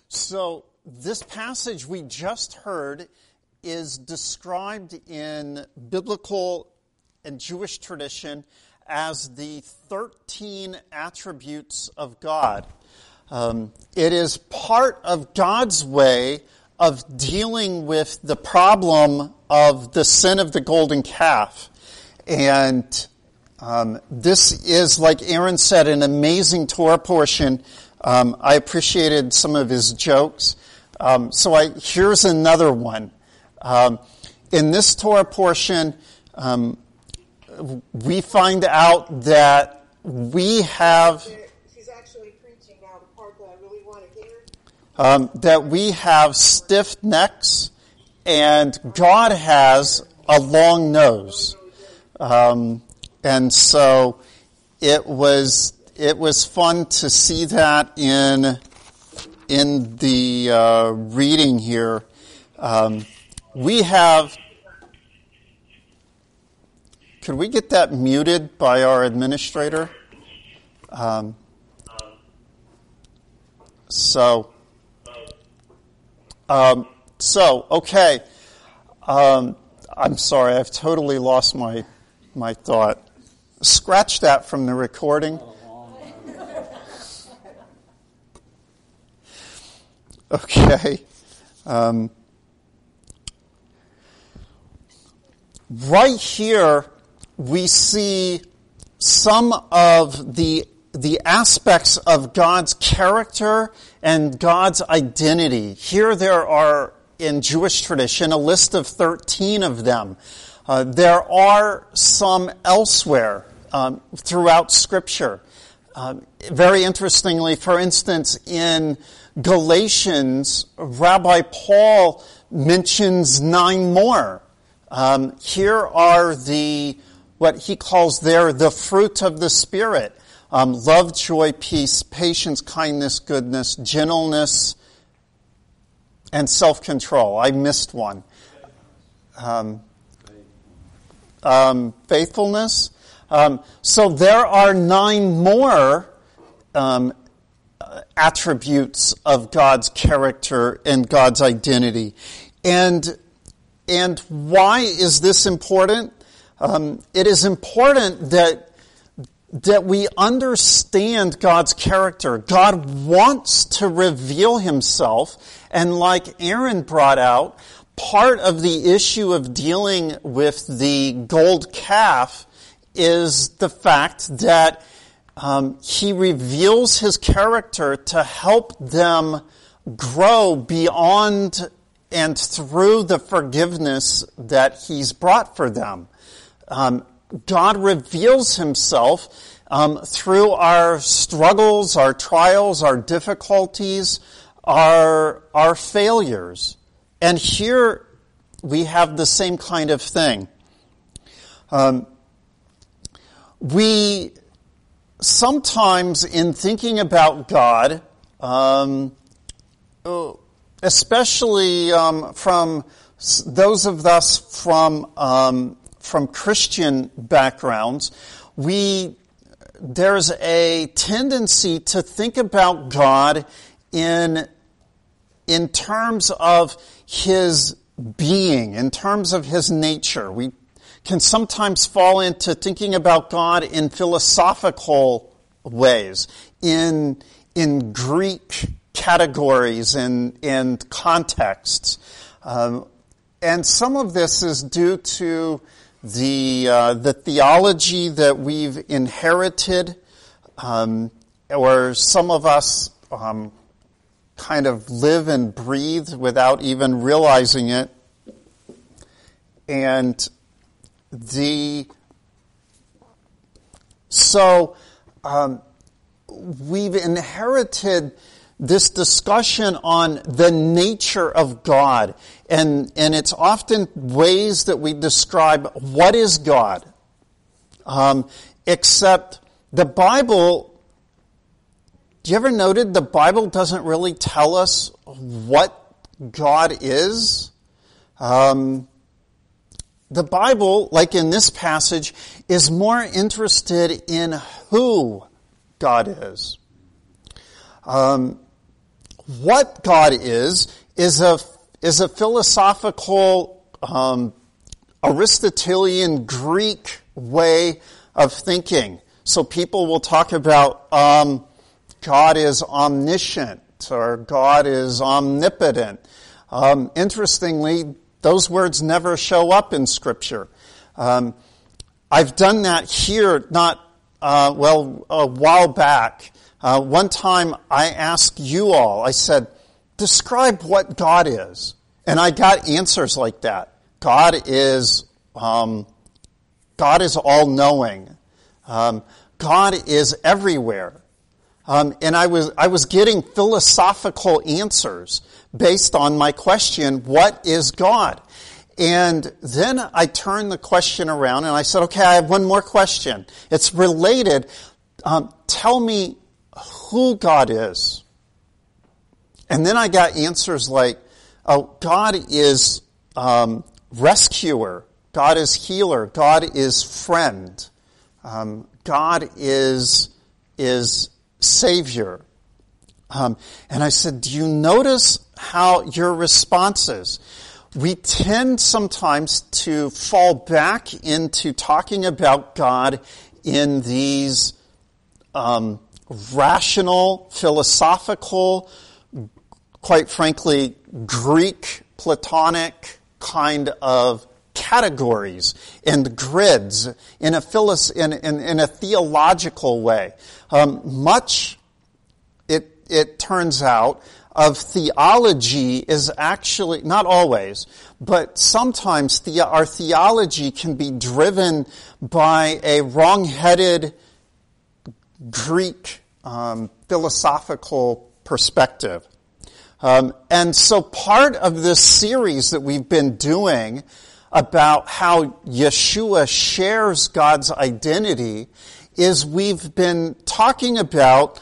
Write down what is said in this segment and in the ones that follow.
So this passage we just heard is described in biblical and Jewish tradition as the 13 attributes of God. It is part of God's way of dealing with the problem of the sin of the golden calf. And this is, like Aaron said, an amazing Torah portion. I appreciated some of his jokes. Here's another one. In this Torah portion, we find out that we have... She's actually preaching now the part that I really want to hear. That we have stiff necks and God has a long nose. And so it was fun to see that in the reading here. We have... Could we get that muted by our administrator? Okay. I'm sorry, I've totally lost my thought. Scratch that from the recording. Okay. Right here, we see some of the aspects of God's character and God's identity. Here there are, in Jewish tradition, a list of 13 of them. There are some elsewhere throughout Scripture. Very interestingly, for instance, in Galatians, Rabbi Paul mentions 9 more. Here are what he calls there the fruit of the Spirit. Love, joy, peace, patience, kindness, goodness, gentleness, and self-control. I missed one. Faithfulness. So there are 9 more attributes of God's character and God's identity. And why is this important? It is important that we understand God's character. God wants to reveal himself, and like Aaron brought out, part of the issue of dealing with the gold calf is the fact that he reveals his character to help them grow beyond and through the forgiveness that he's brought for them. God reveals himself through our struggles, our trials, our difficulties, our failures. And here we have the same kind of thing. We sometimes, in thinking about God, especially from those of us from Christian backgrounds, there's a tendency to think about God in terms of his being, in terms of his nature. We can sometimes fall into thinking about God in philosophical ways, in Greek categories and contexts. And some of this is due to the theology that we've inherited, or some of us kind of live and breathe without even realizing it. And we've inherited this discussion on the nature of God. And it's often ways that we describe what is God. Except the Bible, do you ever noted the Bible doesn't really tell us what God is? The Bible, like in this passage, is more interested in who God is. what God is a philosophical Aristotelian Greek way of thinking. So people will talk about God is omniscient or God is omnipotent. Interestingly, those words never show up in Scripture. I've done that here a while back. One time I asked you all, I said, describe what God is. And I got answers like that. God is all-knowing. God is everywhere. And I was getting philosophical answers based on my question, what is God? And then I turned the question around and I said, okay, I have one more question. It's related. Tell me who God is. And then I got answers like, God is rescuer. God is healer. God is friend. God is Savior. And I said, do you notice how your responses? We tend sometimes to fall back into talking about God in these rational, philosophical, quite frankly, Greek, Platonic kind of categories and grids in a theological way. Much, it turns out, of theology is actually, not always, but sometimes our theology can be driven by a wrong-headed Greek philosophical perspective. And so part of this series that we've been doing about how Yeshua shares God's identity is we've been talking about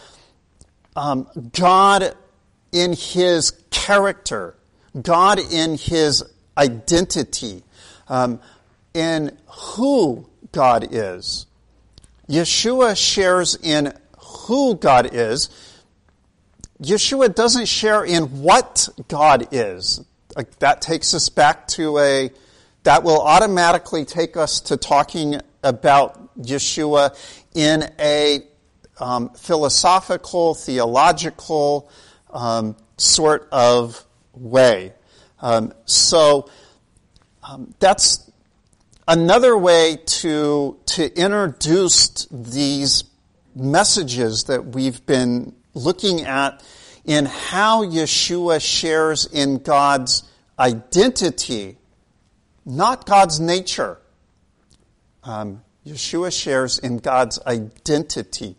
God in His character, God in His identity, in who God is. Yeshua shares in who God is. Yeshua doesn't share in what God is. That takes us back to that will automatically take us to talking about Yeshua in a philosophical, theological sort of way. So that's another way to introduce these messages that we've been looking at in how Yeshua shares in God's identity, not God's nature. Yeshua shares in God's identity.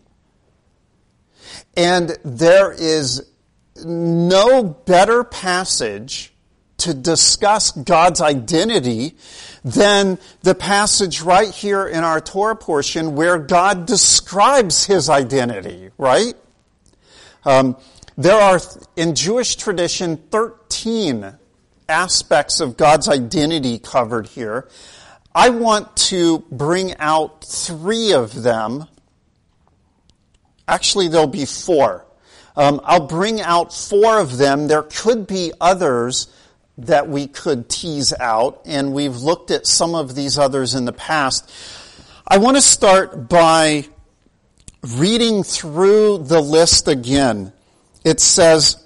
And there is no better passage to discuss God's identity than the passage right here in our Torah portion where God describes His identity, right? There are, in Jewish tradition, 13 aspects of God's identity covered here. I want to bring out 3 of them. Actually, there'll be 4. I'll bring out 4 of them. There could be others that we could tease out, and we've looked at some of these others in the past. I want to start by reading through the list again. It says,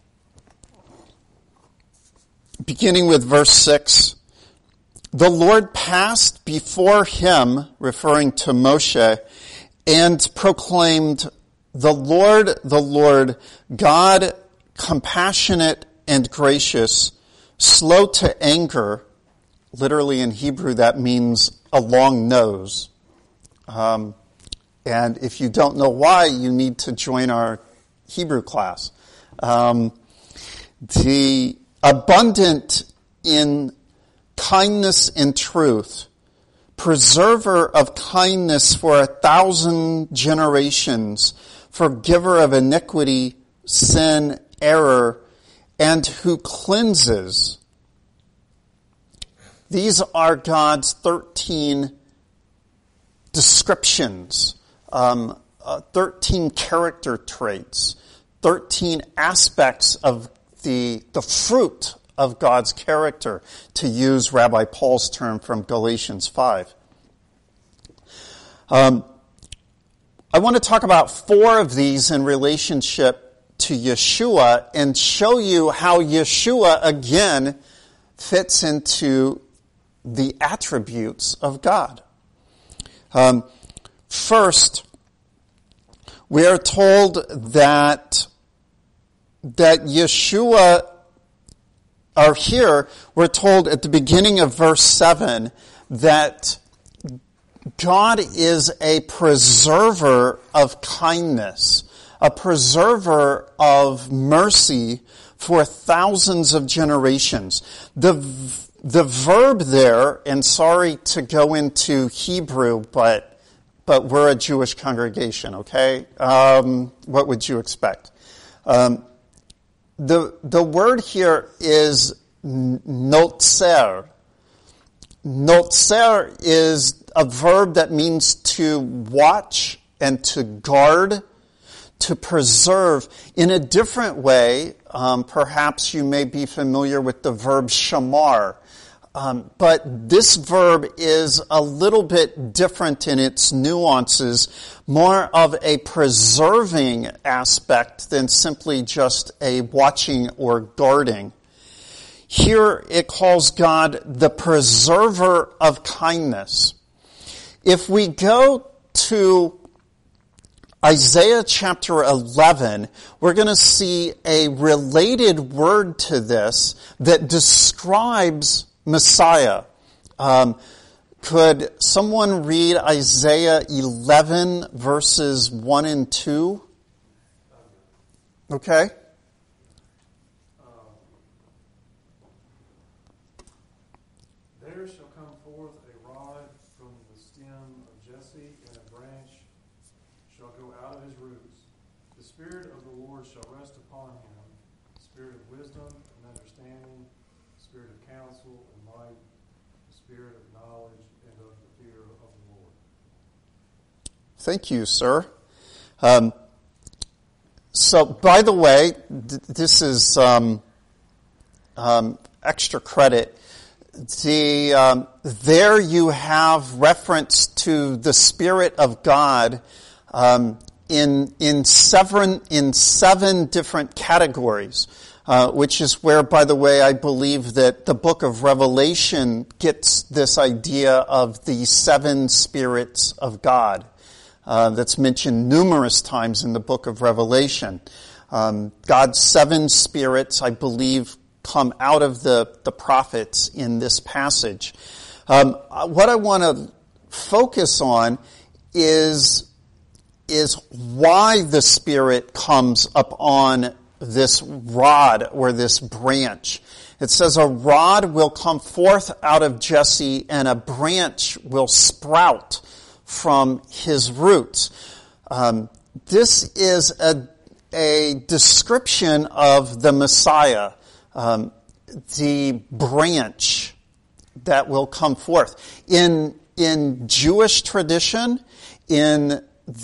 beginning with verse 6, the Lord passed before him, referring to Moshe, and proclaimed, the Lord, God compassionate and gracious, slow to anger. Literally in Hebrew that means a long nose. And if you don't know why, you need to join our Hebrew class. The abundant in kindness and truth, preserver of kindness for 1,000 generations, forgiver of iniquity, sin, error, and who cleanses. These are God's 13 descriptions, 13 character traits, 13 aspects of the fruit of God's character, to use Rabbi Paul's term from Galatians 5. I want to talk about 4 of these in relationship to Yeshua and show you how Yeshua again fits into the attributes of God. First, we are told that Yeshua, or here, we're told at the beginning of verse 7 that God is a preserver of kindness, a preserver of mercy for thousands of generations. The verb there, and sorry to go into Hebrew, but we're a Jewish congregation, okay? What would you expect? The word here is notzer. Notzer is a verb that means to watch and to guard, to preserve. In a different way, perhaps you may be familiar with the verb shamar. But this verb is a little bit different in its nuances, more of a preserving aspect than simply just a watching or guarding. Here it calls God the preserver of kindness. If we go to Isaiah chapter 11, we're going to see a related word to this that describes Messiah. Could someone read Isaiah 11 verses 1 and 2? Okay. There shall come forth a rod from the stem of Jesse, and a branch shall go out of his roots. The Spirit of the Lord shall rest upon him, the Spirit of wisdom and understanding, the Spirit of counsel and might, the Spirit of knowledge and of the fear of the Lord. Thank you, sir. So, by the way, this is extra credit. There you have reference to the Spirit of God in seven different categories, which is where, by the way, I believe that the book of Revelation gets this idea of the 7 spirits of God. That's mentioned numerous times in the book of Revelation. God's 7 spirits, I believe, come out of the prophets in this passage. What I want to focus on is why the Spirit comes upon this rod or this branch. It says a rod will come forth out of Jesse and a branch will sprout from his roots. This is a description of the Messiah, the branch that will come forth. In Jewish tradition, in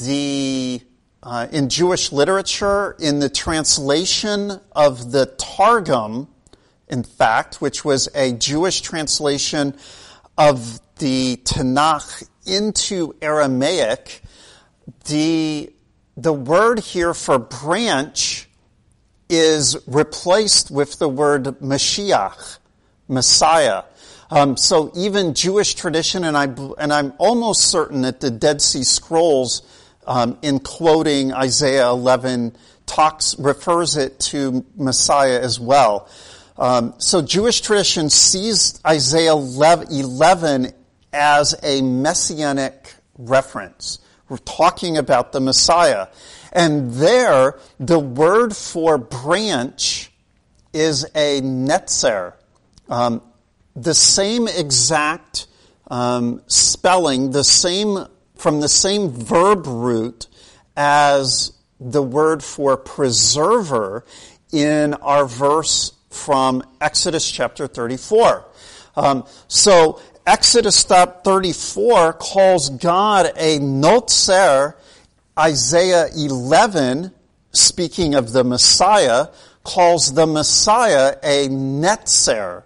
Jewish literature, in the translation of the Targum, in fact, which was a Jewish translation of the Tanakh into Aramaic, the word here for branch is replaced with the word Mashiach, Messiah. So even Jewish tradition, and I'm almost certain that the Dead Sea Scrolls, in quoting Isaiah 11, refers it to Messiah as well. So Jewish tradition sees Isaiah 11 as a messianic reference. We're talking about the Messiah. And there, the word for branch is a netzer. The same exact spelling, from the same verb root as the word for preserver in our verse from Exodus chapter 34. So Exodus 34 calls God a notzer. Isaiah 11 speaking of the Messiah, calls the Messiah a netzer.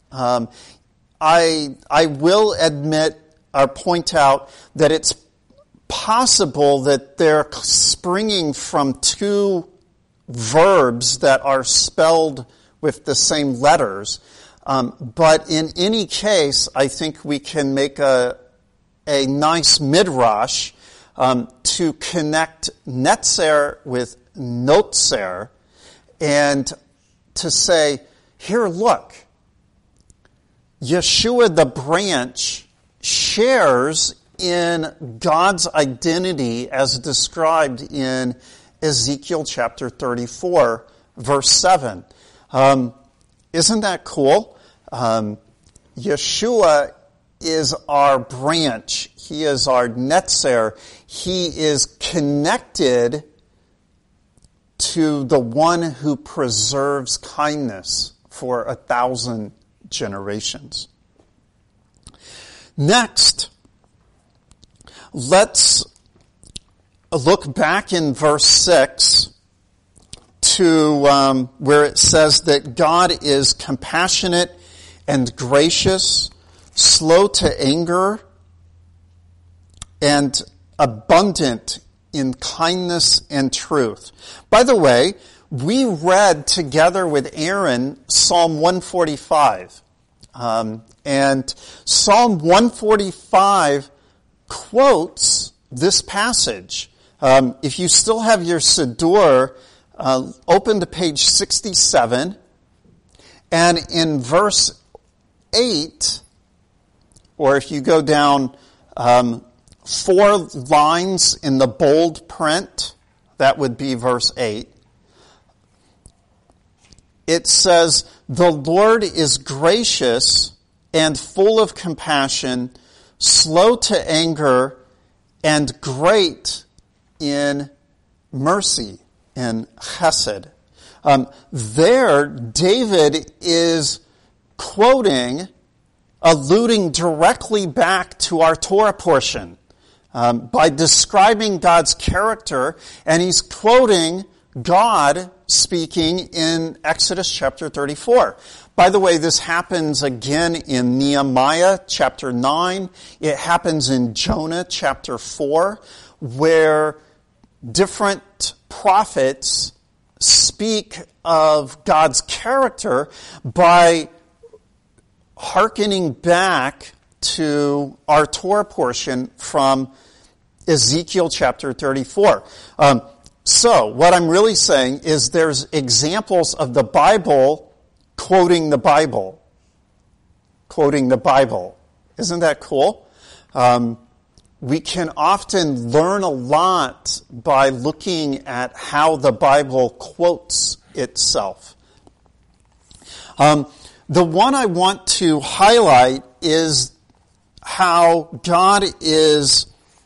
I will admit or point out that it's possible that they're springing from two verbs that are spelled with the same letters. But in any case, I think we can make a nice midrash to connect netzer with notzer and to say, here, look, Yeshua the branch shares in God's identity as described in Ezekiel chapter 34, verse 7. Isn't that cool? Yeshua is our branch. He is our netzer. He is connected to the one who preserves kindness for 1,000 generations. Next, let's look back in verse 6 to where it says that God is compassionate and gracious, slow to anger, and abundant in kindness and truth. By the way, we read together with Aaron Psalm 145. And Psalm 145 quotes this passage. If you still have your Siddur, open to page 67. And in verse 8, or if you go down 4 lines in the bold print, that would be verse 8. It says, "The Lord is gracious and full of compassion, slow to anger, and great in mercy," in chesed. There, David is quoting, alluding directly back to our Torah portion by describing God's character, and he's quoting God speaking in Exodus chapter 34. By the way, this happens again in Nehemiah chapter 9. It happens in Jonah chapter 4, where different prophets speak of God's character by hearkening back to our Torah portion from Ezekiel chapter 34. So, what I'm really saying is there's examples of the Bible quoting the Bible. Quoting the Bible. Isn't that cool? We can often learn a lot by looking at how the Bible quotes itself. The one I want to highlight is how God is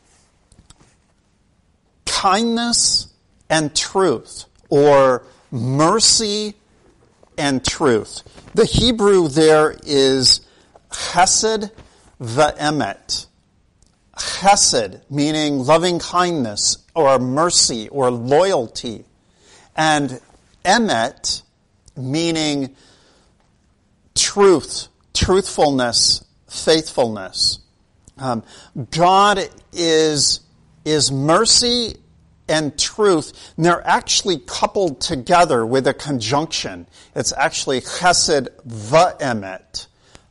kindness and truth, or mercy and truth. The Hebrew there is chesed ve'emet. Chesed, meaning loving kindness, or mercy, or loyalty. And emet, meaning truth, truthfulness, faithfulness. God is mercy and truth, and they're actually coupled together with a conjunction. It's actually chesed ve'emet.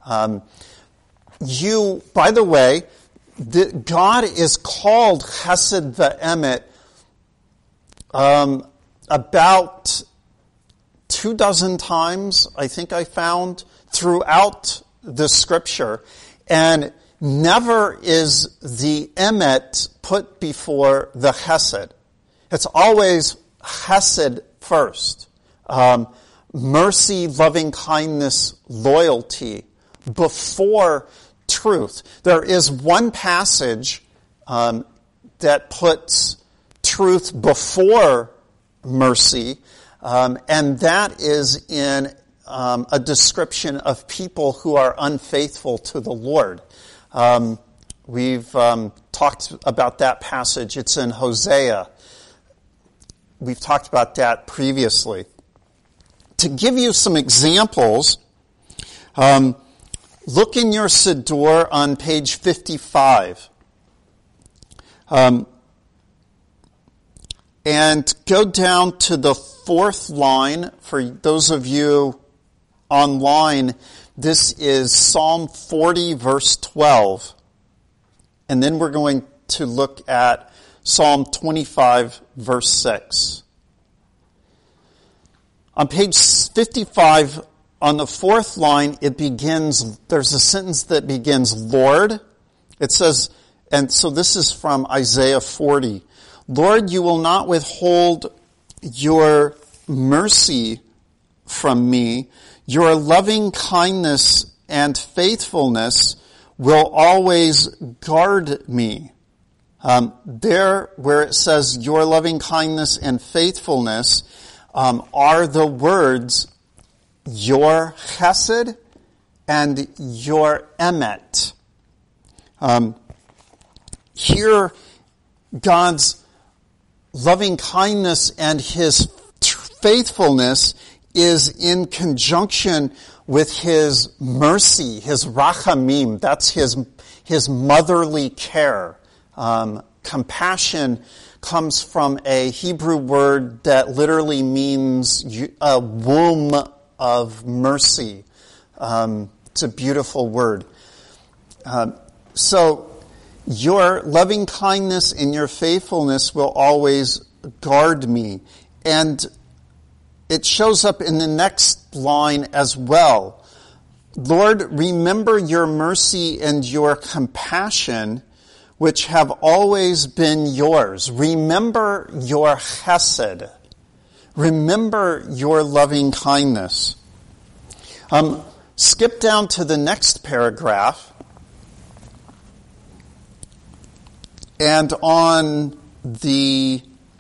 By the way, God is called chesed ve'emet about 24 times, I think I found, throughout the scripture. And never is the emet put before the chesed. It's always chesed first. Mercy, loving kindness, loyalty before truth. There is one passage that puts truth before mercy, and that is in a description of people who are unfaithful to the Lord. We've talked about that passage. It's in Hosea. we've talked about that previously. To give you some examples, look in your Siddur on page 55. And go down to the fourth line. For those of you online, this is Psalm 40, verse 12. And then we're going to look at Psalm 25, verse 6. On page 55, on the fourth line, there's a sentence that begins, Lord. It says, and so this is from Isaiah 40. Lord, you will not withhold your mercy from me. Your loving kindness and faithfulness will always guard me. There, where it says your loving kindness and faithfulness, are the words your chesed and your emet. Here, God's loving kindness and his faithfulness is in conjunction with his mercy, his rachamim. That's his motherly care. Compassion comes from a Hebrew word that literally means a womb of mercy. It's a beautiful word. So your loving kindness and your faithfulness will always guard me. And it shows up in the next line as well. Lord, remember your mercy and your compassion, which have always been yours. Remember your chesed. Remember your loving kindness. Skip down to the next paragraph. And on the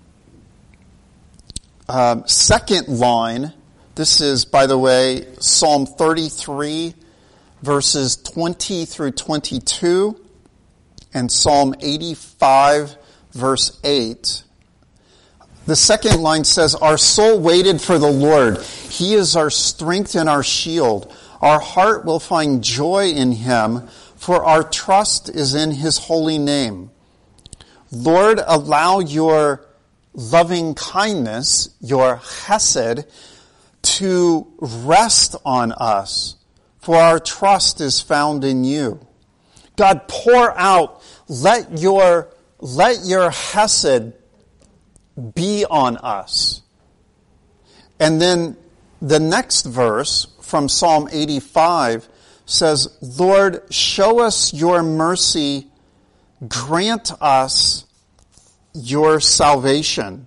second line, this is, by the way, Psalm 33, verses 20 through 22, and Psalm 85, verse 8. The second line says, our soul waited for the Lord. He is our strength and our shield. Our heart will find joy in him, for our trust is in his holy name. Lord, allow your loving kindness, your chesed, to rest on us, for our trust is found in you. God, pour out, let your chesed be on us. And then the next verse from Psalm 85 says, Lord, show us your mercy, grant us your salvation.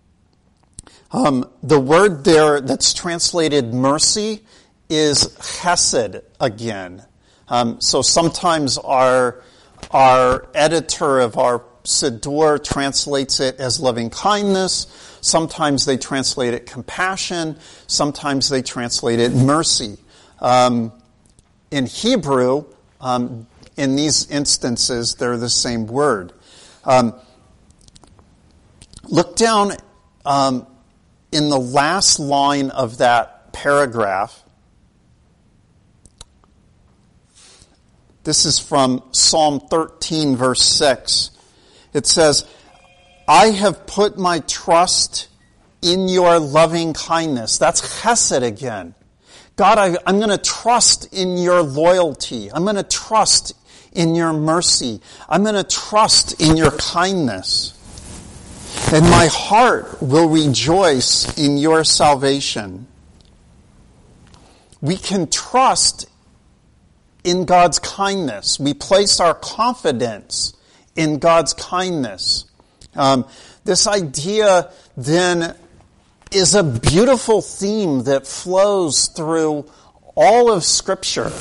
The word there that's translated mercy is chesed again. So sometimes our editor of our Siddur translates it as loving kindness. Sometimes they translate it compassion. Sometimes they translate it mercy. In Hebrew, in these instances, they're the same word. Look down in the last line of that paragraph. This is from Psalm 13, verse 6. It says, I have put my trust in your loving kindness. That's chesed again. God, I'm going to trust in your loyalty. I'm going to trust in your mercy. I'm going to trust in your kindness. And my heart will rejoice in your salvation. We can trust in God's kindness. We place our confidence in God's kindness. This idea then is a beautiful theme that flows through all of Scripture.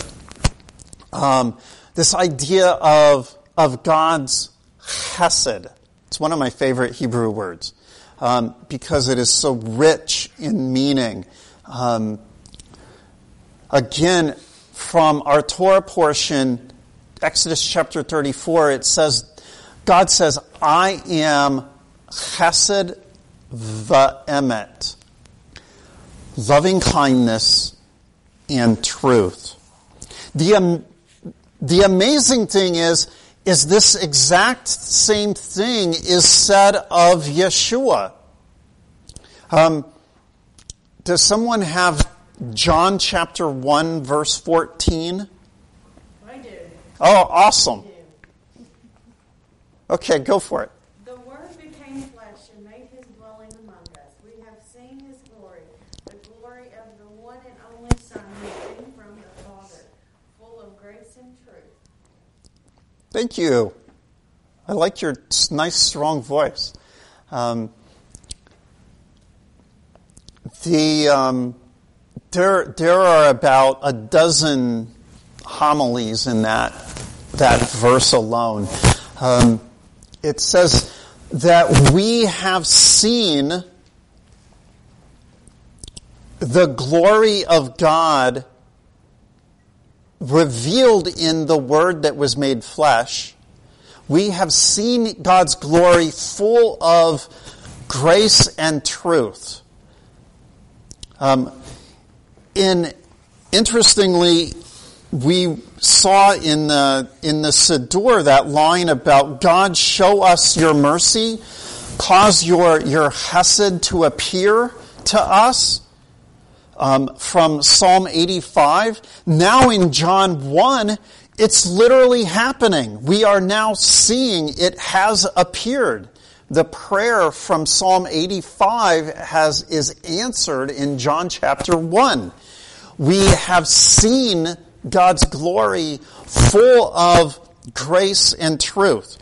This idea of God's chesed. It's one of my favorite Hebrew words because it is so rich in meaning. Again, from our Torah portion, Exodus chapter 34, it says, God says, I am chesed emet. Loving kindness and truth. The amazing thing is this exact same thing is said of Yeshua. Does someone have John chapter 1 verse 14? I do. Oh, awesome. Okay, go for it. The Word became flesh and made his dwelling among us. We have seen his glory, the glory of the one and only Son who came from the Father, full of grace and truth. Thank you. I like your nice, strong voice. There are about a dozen homilies in that verse alone. It says that we have seen the glory of God revealed in the Word that was made flesh. We have seen God's glory full of grace and truth. Interestingly, we saw in the Siddur that line about God, show us your mercy, cause your chesed to appear to us, from Psalm 85. Now in John 1, it's literally happening. We are now seeing it has appeared. The prayer from Psalm 85 is answered in John chapter 1. We have seen God's glory full of grace and truth.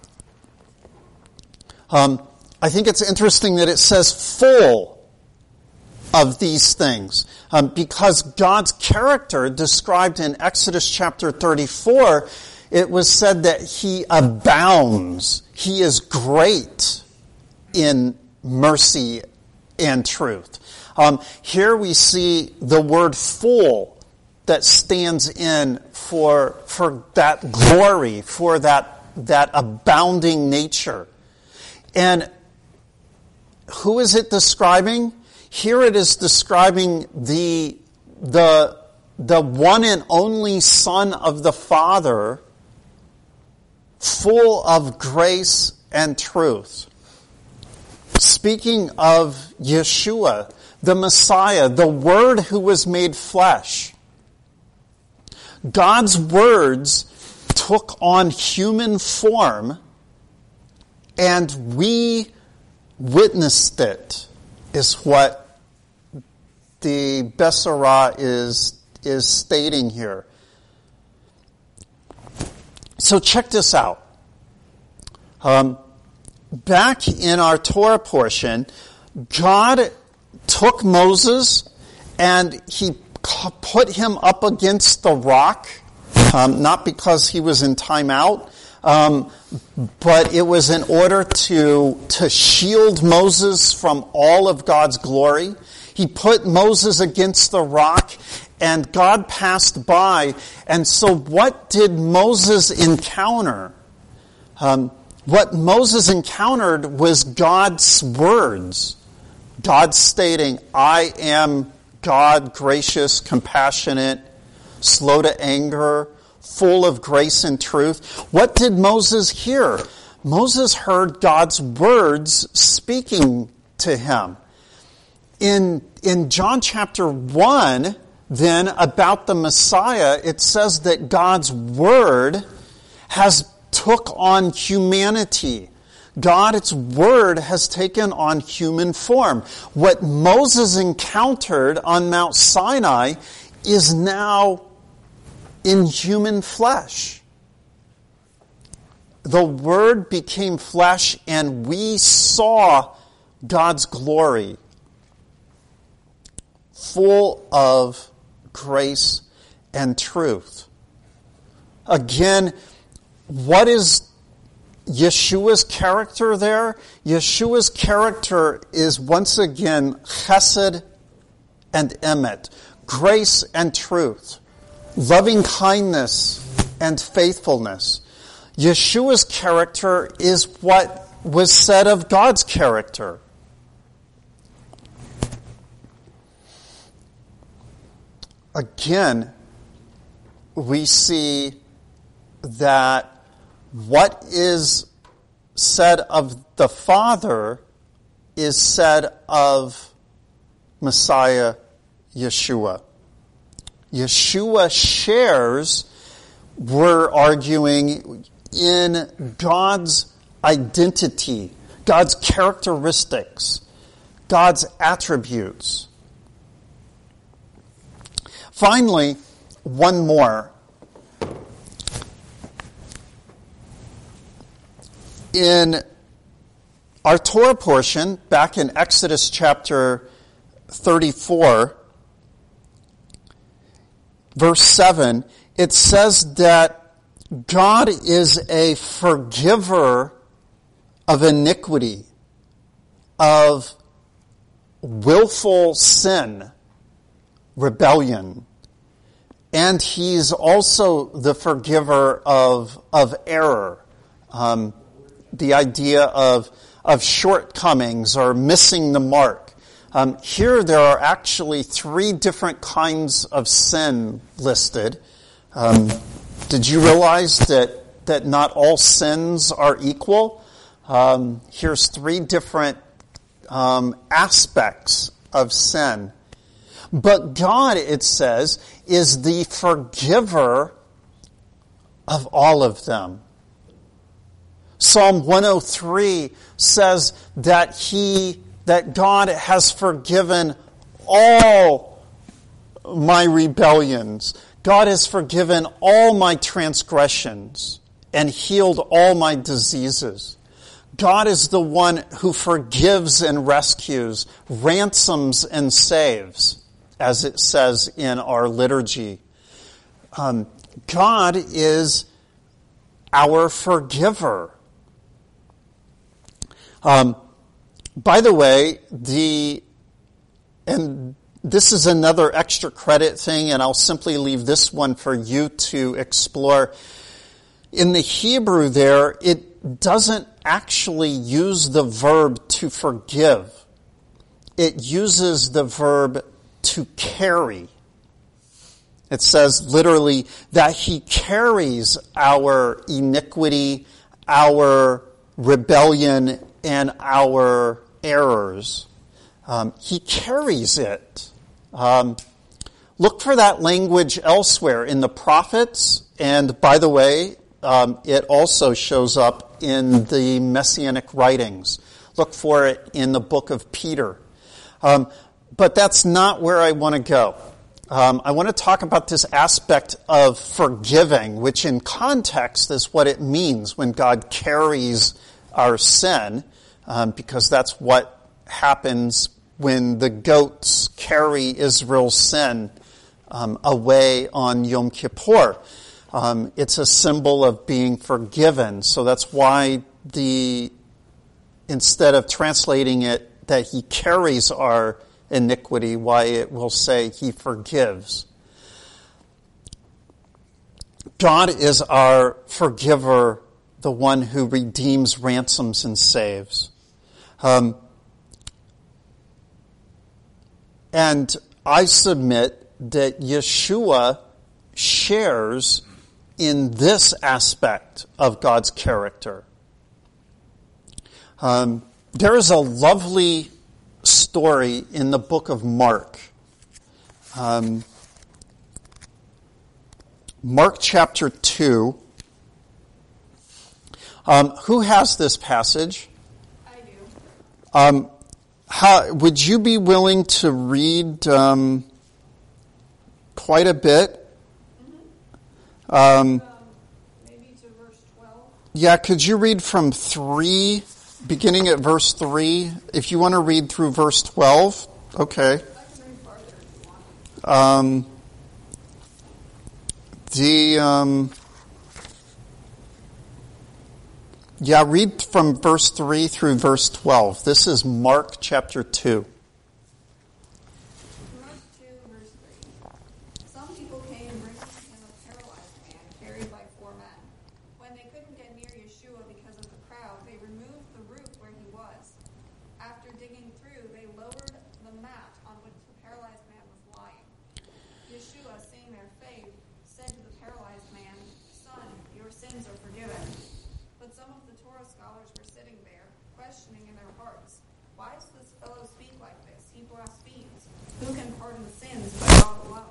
I think it's interesting that it says full of these things, because God's character described in Exodus chapter 34, it was said that he abounds. He is great in mercy and truth. Here we see the word full that stands in for that glory, for that abounding nature. And who is it describing? Here it is describing the one and only Son of the Father, full of grace and truth. Speaking of Yeshua, the Messiah, the Word who was made flesh. God's words took on human form, and we witnessed it, is what the Besorah is stating here. So check this out. Back in our Torah portion, God took Moses and he put him up against the rock, not because he was in timeout, but it was in order to shield Moses from all of God's glory. He put Moses against the rock, and God passed by. And so what did Moses encounter? What Moses encountered was God's words. God stating, I am God, gracious, compassionate, slow to anger, full of grace and truth. What did Moses hear? Moses heard God's words speaking to him. In John chapter 1, then, about the Messiah, it says that God's word has took on humanity. God's word has taken on human form. What Moses encountered on Mount Sinai is now in human flesh. The Word became flesh, and we saw God's glory, full of grace and truth. Again, what is Yeshua's character there? Yeshua's character is once again chesed and emet, grace and truth, loving kindness and faithfulness. Yeshua's character is what was said of God's character. again, we see that what is said of the Father is said of Messiah Yeshua. Yeshua shares, we're arguing, in God's identity, God's characteristics, God's attributes. Finally, one more. In our Torah portion, back in Exodus chapter 34, verse 7, it says that God is a forgiver of iniquity, of willful sin, rebellion. And he's also the forgiver of error. The idea of shortcomings or missing the mark. Here there are actually 3 different kinds of sin listed. Did you realize that not all sins are equal? Here's 3 different aspects of sin. But God, it says, is the forgiver of all of them. Psalm 103 says that God has forgiven all my rebellions. God has forgiven all my transgressions and healed all my diseases. God is the one who forgives and rescues, ransoms and saves, as it says in our liturgy. God is our forgiver. By the way, and this is another extra credit thing, and I'll simply leave this one for you to explore. In the Hebrew there, it doesn't actually use the verb to forgive. It uses the verb to carry. It says literally that he carries our iniquity, our rebellion, and our errors. He carries it. Look for that language elsewhere in the prophets, and by the way, it also shows up in the Messianic writings. Look for it in the book of Peter. But that's not where I want to go. I want to talk about this aspect of forgiving, which in context is what it means when God carries our sin, because that's what happens when the goats carry Israel's sin away on Yom Kippur. It's a symbol of being forgiven. So that's why instead of translating it that he carries our iniquity, why it will say he forgives. God is our forgiver, the one who redeems, ransoms, and saves. And I submit that Yeshua shares in this aspect of God's character. There is a lovely story in the book of Mark. Mark chapter 2. Who has this passage? I do. Would you be willing to read quite a bit? Mm-hmm. Maybe to verse 12. Yeah, could you read from 3, beginning at verse 3? If you want to read through verse 12, okay. I can read farther if you want. Yeah, read from verse 3 through verse 12. This is Mark chapter 2. Mark 2, verse 3. Some people came bringing to him a paralyzed man carried by 4 men. When they couldn't get near Yeshua because of the crowd, they removed the roof where he was. After digging through, they lowered the mat on which the paralyzed man was lying. Yeshua, seeing their faith, said to the paralyzed man, "Son, your sins are forgiven." But some of the Torah scholars were sitting there, questioning in their hearts, "Why does this fellow speak like this? He blasphemes. Who can pardon sins but God alone?"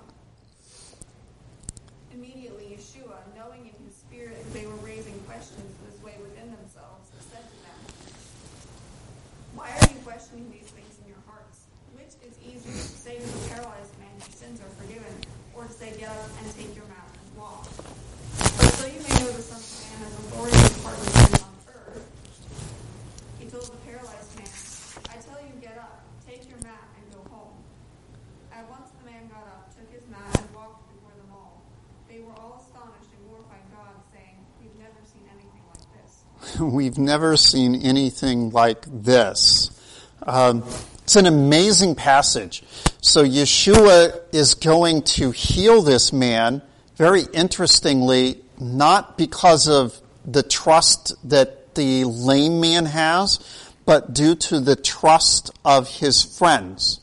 Immediately Yeshua, knowing in his spirit that they were raising questions this way within themselves, said to them, "Why are you questioning these things in your hearts? Which is easier, to say to the paralyzed man, 'Your sins are forgiven,' or to say, 'Get up and take your mat and walk'? But so you may know the Son of Man has authority to pardon sins on earth." He told the paralyzed man, "I tell you, get up, take your mat, and go home." At once the man got up, took his mat, and walked before them all. They were all astonished and glorified God, saying, "We've never seen anything like this." We've never seen anything like this. It's an amazing passage. So Yeshua is going to heal this man, very interestingly, not because of the trust that the lame man has, but due to the trust of his friends.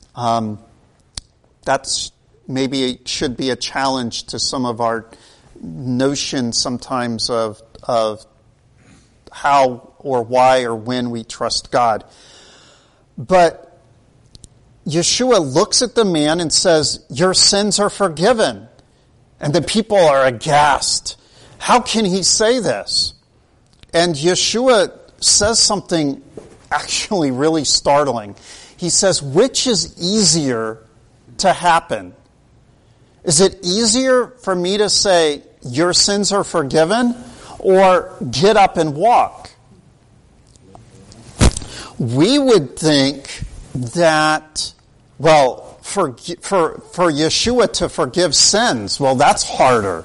That's maybe should be a challenge to some of our notions sometimes of how or why or when we trust God. But Yeshua looks at the man and says, "Your sins are forgiven." And the people are aghast. How can he say this? And Yeshua says something actually really startling. He says, which is easier to happen? Is it easier for me to say, "Your sins are forgiven," or "Get up and walk"? We would think that, well, for Yeshua to forgive sins, well, that's harder.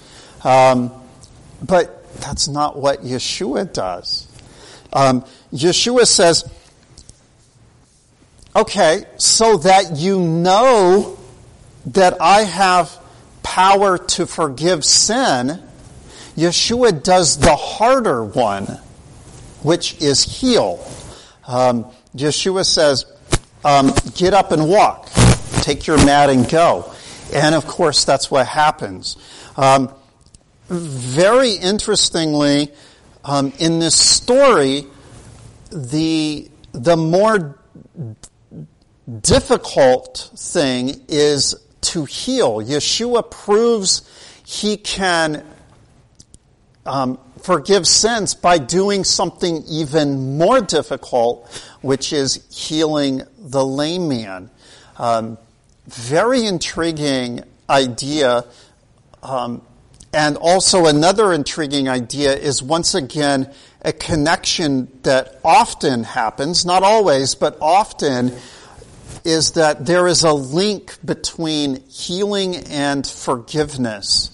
But that's not what Yeshua does. Yeshua says, okay, so that you know that I have power to forgive sin, Yeshua does the harder one, which is heal. Yeshua says, get up and walk. Take your mat and go. And of course, that's what happens. Very interestingly, in this story, the more difficult thing is to heal. Yeshua proves he can forgive sins by doing something even more difficult, which is healing the lame man. Very intriguing idea. And also another intriguing idea is once again a connection that often happens, not always, but often, is that there is a link between healing and forgiveness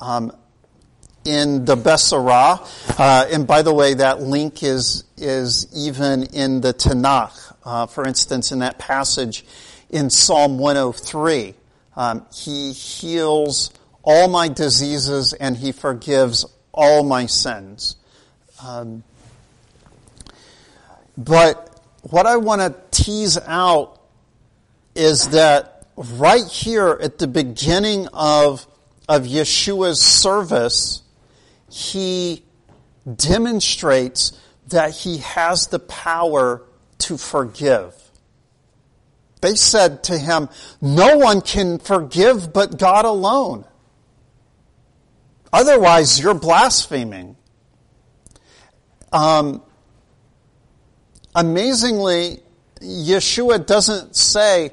in the Besorah. And by the way, that link is even in the Tanakh. For instance, in that passage in Psalm 103, he heals all my diseases and he forgives all my sins. But what I want to tease out is that right here at the beginning of Yeshua's service, he demonstrates that he has the power to forgive. They said to him, "No one can forgive but God alone. Otherwise, you're blaspheming." Amazingly, Yeshua doesn't say,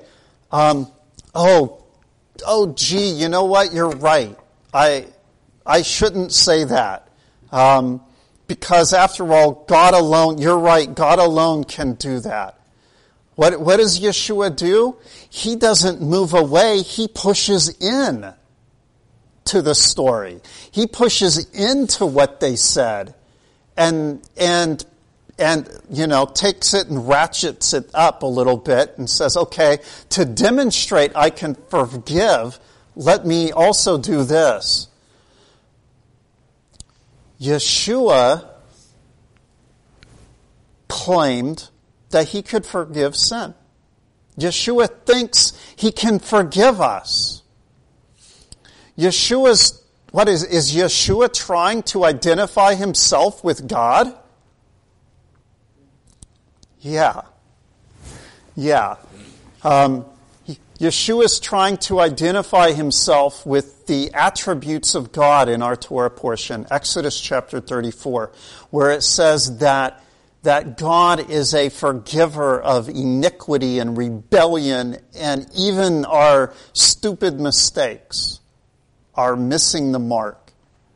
gee, you know what? You're right. I shouldn't say that. Because after all, God alone, you're right, God alone can do that. What does Yeshua do? He doesn't move away, he pushes in to the story. He pushes into what they said and takes it and ratchets it up a little bit and says, okay, to demonstrate I can forgive, let me also do this. Yeshua claimed that he could forgive sin. Yeshua thinks he can forgive us. Yeshua's, is Yeshua trying to identify himself with God? Yeah. Yeshua is trying to identify himself with the attributes of God in our Torah portion, Exodus chapter 34, where it says that God is a forgiver of iniquity and rebellion and even our stupid mistakes, our missing the mark.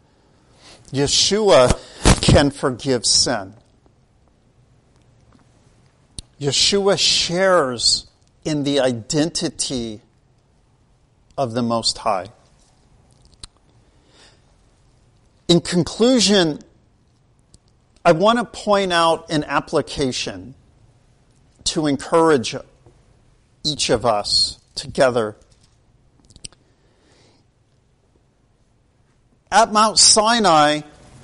Yeshua can forgive sin. Yeshua shares in the identity of the Most High. In conclusion, I want to point out an application to encourage each of us together. At Mount Sinai,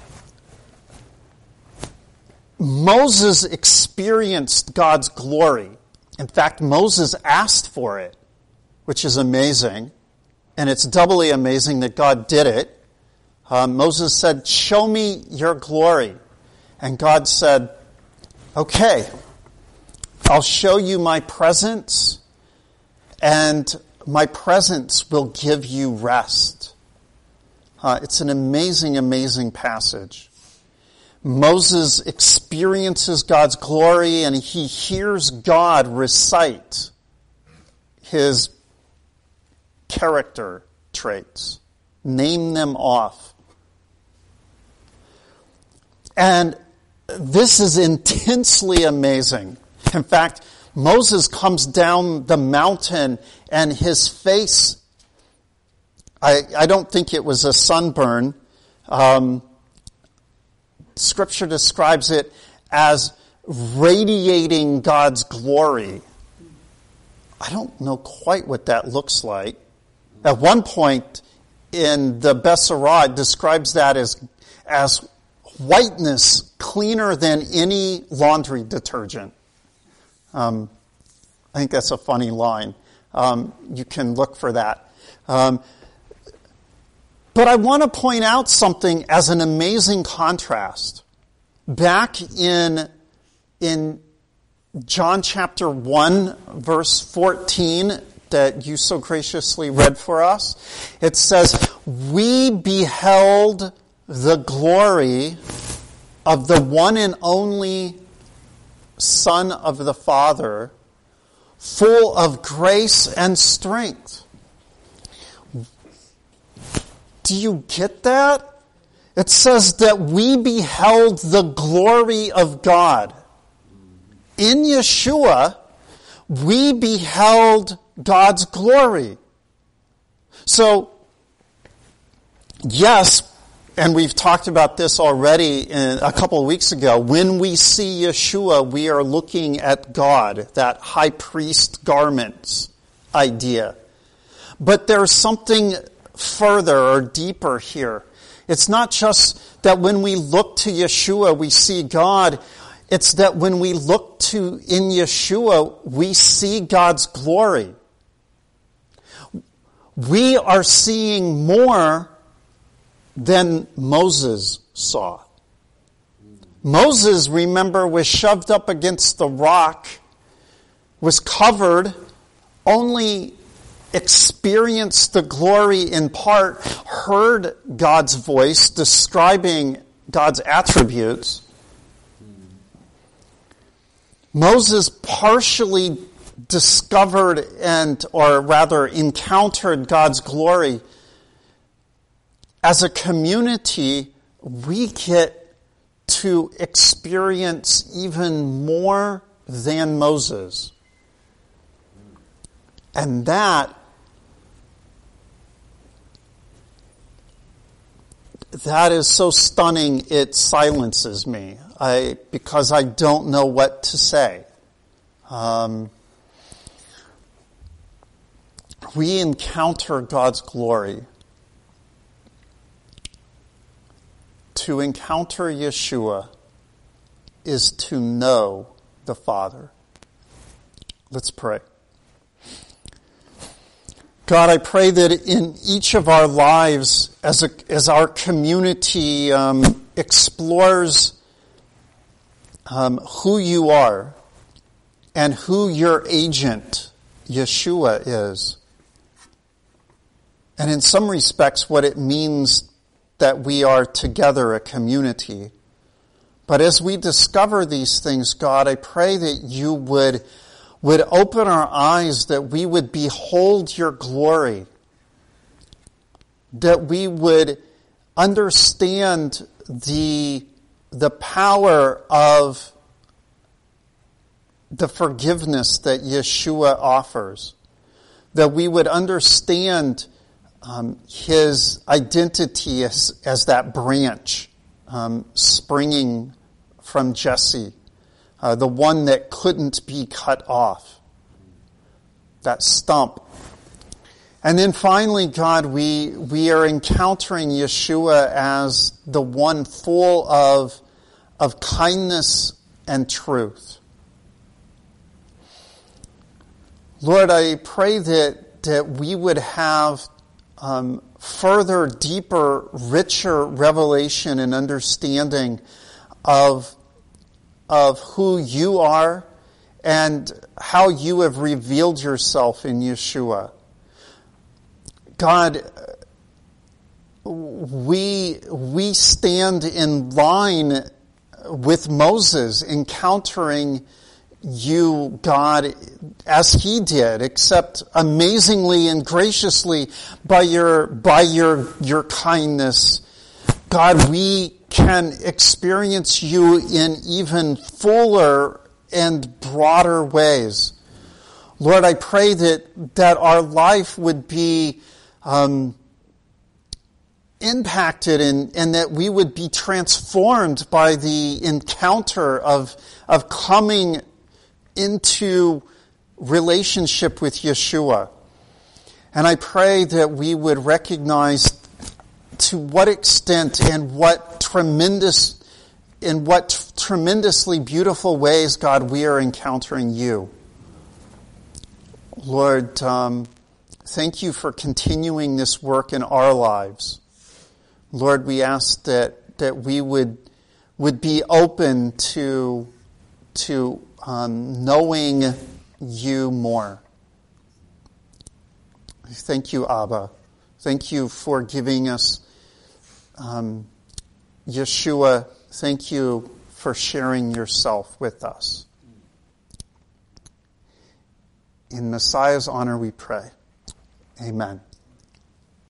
Moses experienced God's glory. In fact, Moses asked for it, which is amazing. And it's doubly amazing that God did it. Moses said, "Show me your glory." And God said, "Okay, I'll show you my presence, and my presence will give you rest." It's an amazing, amazing passage. Moses experiences God's glory, and he hears God recite his character traits. Name them off. And this is intensely amazing. In fact, Moses comes down the mountain and his face, I don't think it was a sunburn. Scripture describes it as radiating God's glory. I don't know quite what that looks like. At one point in the Besorah, it describes that as whiteness cleaner than any laundry detergent. I think that's a funny line. You can look for that. But I want to point out something as an amazing contrast. Back in John chapter 1, verse 14, that you so graciously read for us, it says, "We beheld the glory of the one and only Son of the Father, full of grace and strength." Do you get that? It says that we beheld the glory of God. In Yeshua, we beheld God's glory. So, yes, and we've talked about this already a couple of weeks ago, when we see Yeshua, we are looking at God, that high priest garments idea. But there's something further or deeper here. It's not just that when we look to Yeshua, we see God. It's that when we look in Yeshua, we see God's glory. We are seeing more than Moses saw. Moses, remember, was shoved up against the rock, was covered, only experienced the glory in part, heard God's voice describing God's attributes. Moses partially discovered or rather encountered God's glory. As a community, we get to experience even more than Moses. And that is so stunning it silences me. Because I don't know what to say. We encounter God's glory. To encounter Yeshua is to know the Father. Let's pray. God, I pray that in each of our lives, as our community explores who you are and who your agent, Yeshua, is, and in some respects what it means that we are together a community. But as we discover these things, God, I pray that you would open our eyes, that we would behold your glory, that we would understand the power of the forgiveness that Yeshua offers, that we would understand his identity as that branch springing from Jesse, the one that couldn't be cut off, that stump. And then finally, God, we are encountering Yeshua as the one full of kindness and truth. Lord, I pray that we would have further, deeper, richer revelation and understanding of who you are and how you have revealed yourself in Yeshua. God, we stand in line with Moses, encountering you, God, as he did, except amazingly and graciously by your kindness. God, we can experience you in even fuller and broader ways. Lord, I pray that our life would be impacted and that we would be transformed by the encounter of coming into relationship with Yeshua. And I pray that we would recognize to what extent and what tremendously beautiful ways, God, we are encountering you. Lord, thank you for continuing this work in our lives. Lord, we ask that we would be open to knowing you more. Thank you, Abba. Thank you for giving us Yeshua. Thank you for sharing yourself with us. In Messiah's honor we pray. Amen.